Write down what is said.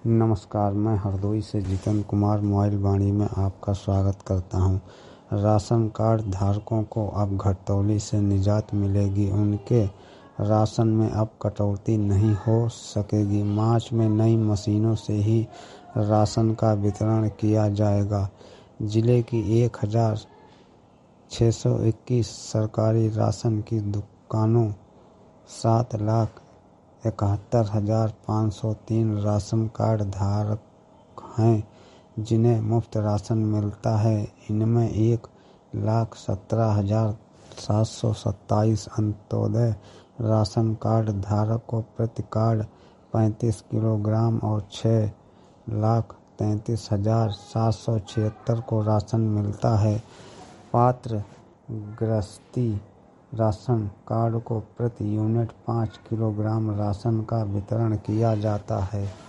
नमस्कार, मैं हरदोई से जितेंद्र कुमार मोबाइल वाणी में आपका स्वागत करता हूं। राशन कार्ड धारकों को अब घटतौली से निजात मिलेगी। उनके राशन में अब कटौती नहीं हो सकेगी। मार्च में नई मशीनों से ही राशन का वितरण किया जाएगा। जिले की 1621 सरकारी राशन की दुकानों 7,71,503 राशन कार्ड धारक हैं जिन्हें मुफ्त राशन मिलता है। इनमें 1,17,727 अंत्योदय राशन कार्ड धारक को प्रति कार्ड 35 किलोग्राम और 6,33,776 को राशन मिलता है। पात्र गृहस्थी राशन कार्ड को प्रति यूनिट 5 किलोग्राम राशन का वितरण किया जाता है।